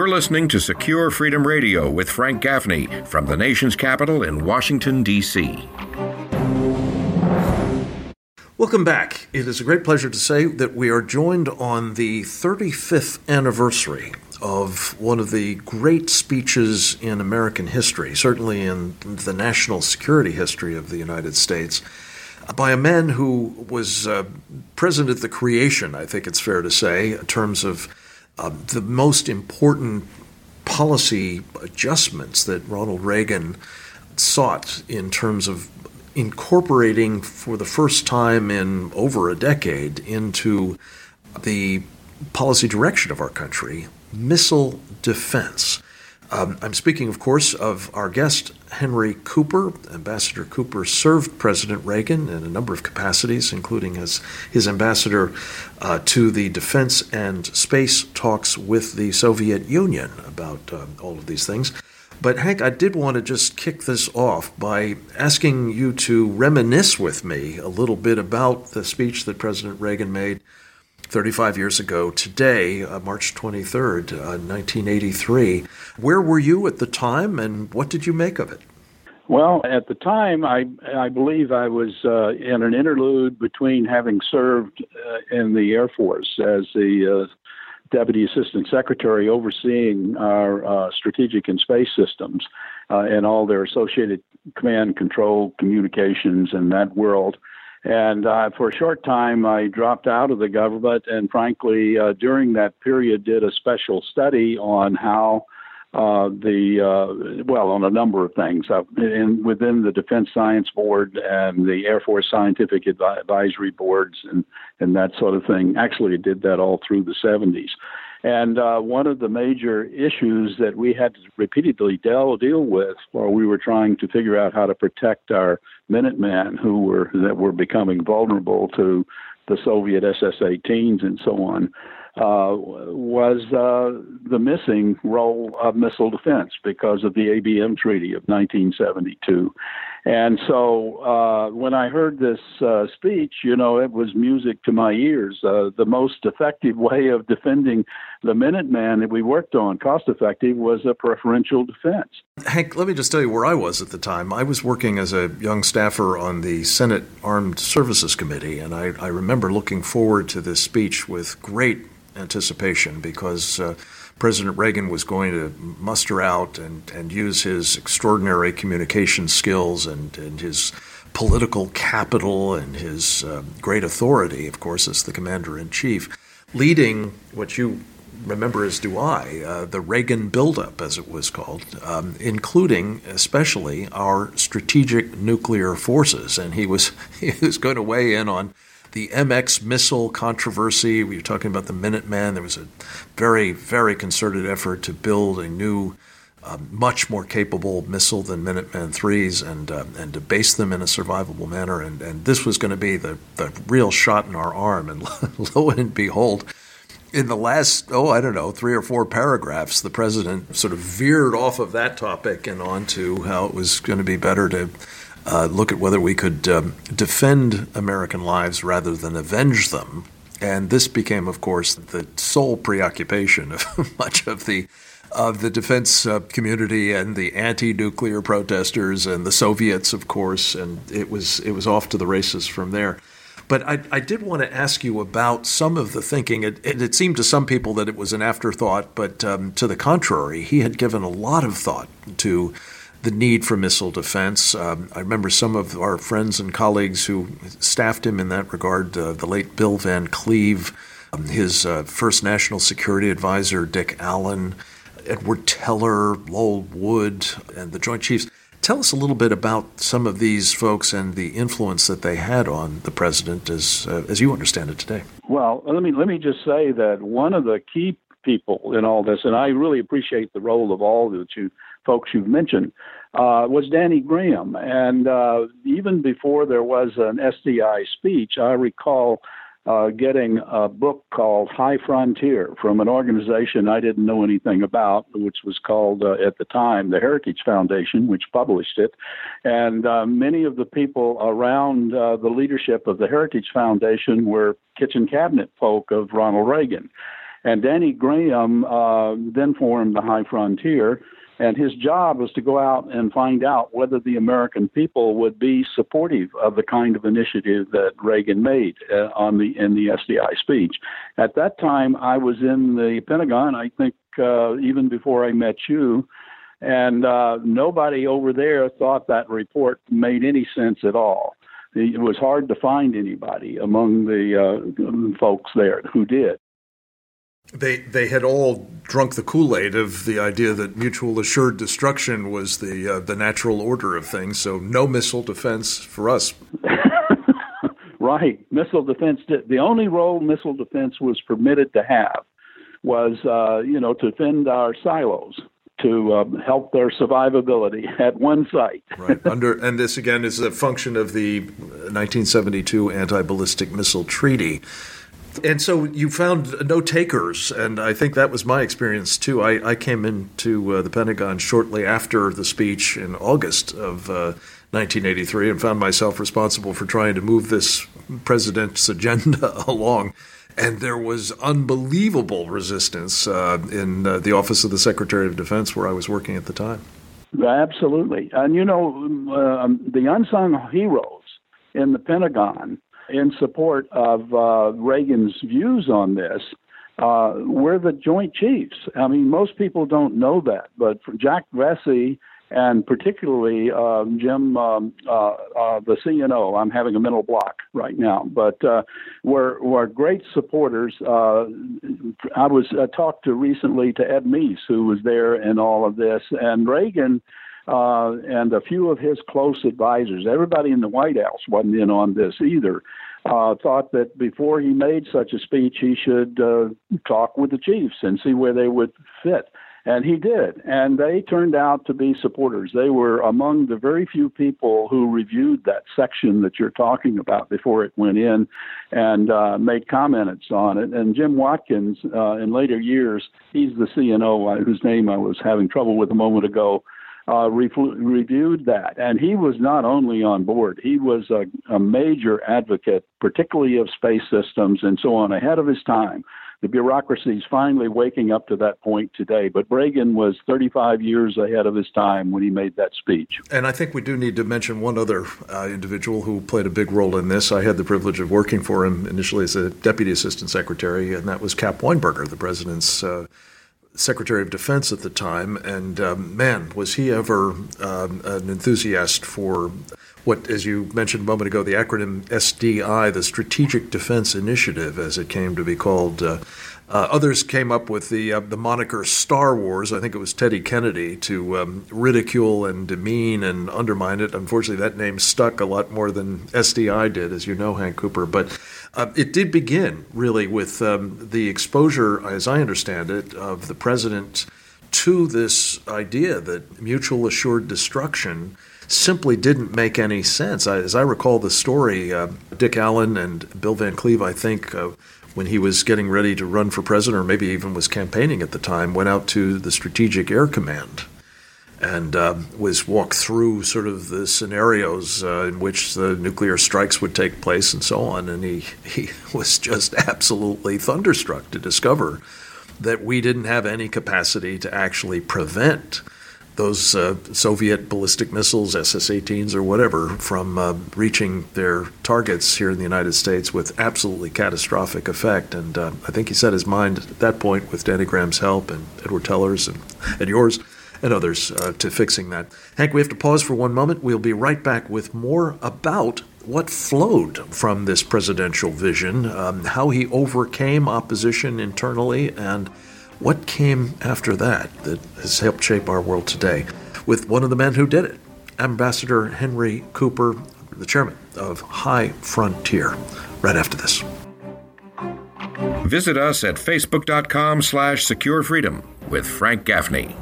You're listening to Secure Freedom Radio with Frank Gaffney from the nation's capital in Washington, D.C. Welcome back. It is a great pleasure to say that we are joined on the 35th anniversary of one of the great speeches in American history, certainly in the national security history of the United States, by a man who was present at the creation, I think it's fair to say, in terms of the most important policy adjustments that Ronald Reagan sought in terms of incorporating for the first time in over a decade into the policy direction of our country, missile defense. I'm speaking, of course, of our guest, Henry Cooper. Ambassador Cooper served President Reagan in a number of capacities, including as his ambassador to the defense and space talks with the Soviet Union about all of these things. But Hank, I did want to just kick this off by asking you to reminisce with me a little bit about the speech that President Reagan made 35 years ago today, March 23rd, 1983. Where were you at the time, and what did you make of it? Well, at the time, I believe I was in an interlude between having served in the Air Force as the Deputy Assistant Secretary overseeing our strategic and space systems and all their associated command, control, communications, and that world. And for a short time, I dropped out of the government and, frankly, during that period, did a special study on how on a number of things within the Defense Science Board and the Air Force Scientific Advisory Boards and that sort of thing. Actually, I did that all through the 70s. And one of the major issues that we had to repeatedly deal with while we were trying to figure out how to protect our Minutemen that were becoming vulnerable to the Soviet SS-18s and so on, was the missing role of missile defense because of the ABM Treaty of 1972. And so when I heard this speech, it was music to my ears. The most effective way of defending the Minuteman that we worked on, cost-effective, was a preferential defense. Hank, let me just tell you where I was at the time. I was working as a young staffer on the Senate Armed Services Committee, and I remember looking forward to this speech with great anticipation because President Reagan was going to muster out and use his extraordinary communication skills and his political capital and his great authority, of course, as the commander-in-chief, leading what you remember as do I, the Reagan buildup, as it was called, including especially our strategic nuclear forces. And he was going to weigh in on the MX missile controversy. We were talking about the Minuteman. There was a very, very concerted effort to build a new, much more capable missile than Minuteman IIIs and to base them in a survivable manner. And this was going to be the real shot in our arm. And lo and behold, in the last, 3 or 4 paragraphs, the president sort of veered off of that topic and onto how it was going to be better to look at whether we could defend American lives rather than avenge them. And this became, of course, the sole preoccupation of much of the defense community and the anti-nuclear protesters and the Soviets, of course, and it was off to the races from there. But I did want to ask you about some of the thinking. It seemed to some people that it was an afterthought, but to the contrary, he had given a lot of thought to the need for missile defense. I remember some of our friends and colleagues who staffed him in that regard, the late Bill Van Cleve, his first national security advisor, Dick Allen, Edward Teller, Lowell Wood, and the Joint Chiefs. Tell us a little bit about some of these folks and the influence that they had on the president as you understand it today. Well, let me just say that one of the key people in all this, and I really appreciate the role of all the folks you've mentioned, was Danny Graham. And even before there was an SDI speech, I recall getting a book called High Frontier from an organization I didn't know anything about, which was called, at the time, the Heritage Foundation, which published it. And many of the people around the leadership of the Heritage Foundation were kitchen cabinet folk of Ronald Reagan. And Danny Graham then formed the High Frontier, and his job was to go out and find out whether the American people would be supportive of the kind of initiative that Reagan made in the SDI speech. At that time, I was in the Pentagon, I think even before I met you, and nobody over there thought that report made any sense at all. It was hard to find anybody among the folks there who did. They had all drunk the Kool-Aid of the idea that mutual assured destruction was the natural order of things, so no missile defense for us. Right. Missile defense, the only role missile defense was permitted to have was, to defend our silos, to help their survivability at one site. Right. And this, again, is a function of the 1972 Anti-Ballistic Missile Treaty. And so you found no takers, and I think that was my experience, too. I came into the Pentagon shortly after the speech in August of 1983 and found myself responsible for trying to move this president's agenda along. And there was unbelievable resistance in the Office of the Secretary of Defense, where I was working at the time. Absolutely. And, the unsung heroes in the Pentagon in support of Reagan's views on this were the Joint Chiefs. I mean, most people don't know that, but for Jack Vesey and particularly Jim, the CNO, I'm having a mental block right now, but were great supporters. I was talked to recently to Ed Meese, who was there in all of this, and Reagan and a few of his close advisors, everybody in the White House wasn't in on this either, thought that before he made such a speech, he should talk with the chiefs and see where they would fit. And he did, and they turned out to be supporters. They were among the very few people who reviewed that section that you're talking about before it went in and made comments on it. And Jim Watkins, in later years, he's the CNO whose name I was having trouble with a moment ago, reviewed that. And he was not only on board, he was a major advocate, particularly of space systems and so on, ahead of his time. The bureaucracy is finally waking up to that point today. But Reagan was 35 years ahead of his time when he made that speech. And I think we do need to mention one other individual who played a big role in this. I had the privilege of working for him initially as a deputy assistant secretary, and that was Cap Weinberger, the president's Secretary of Defense at the time. And man, was he ever an enthusiast for what, as you mentioned a moment ago, the acronym SDI, the Strategic Defense Initiative, as it came to be called. Others came up with the moniker Star Wars. I think it was Teddy Kennedy, to ridicule and demean and undermine it. Unfortunately, that name stuck a lot more than SDI did, as you know, Hank Cooper. But it did begin, really, with the exposure, as I understand it, of the president to this idea that mutual assured destruction simply didn't make any sense. As I recall the story, Dick Allen and Bill Van Cleve, I think, when he was getting ready to run for president, or maybe even was campaigning at the time, went out to the Strategic Air Command and was walked through sort of the scenarios in which the nuclear strikes would take place and so on. And he was just absolutely thunderstruck to discover that we didn't have any capacity to actually prevent those Soviet ballistic missiles, SS-18s or whatever, from reaching their targets here in the United States with absolutely catastrophic effect. And I think he set his mind at that point, with Danny Graham's help and Edward Teller's and yours and others, to fixing that. Hank, we have to pause for one moment. We'll be right back with more about what flowed from this presidential vision, how he overcame opposition internally, and what came after that has helped shape our world today, with one of the men who did it, Ambassador Henry Cooper, the chairman of High Frontier, right after this. Visit us at facebook.com/securefreedom with Frank Gaffney.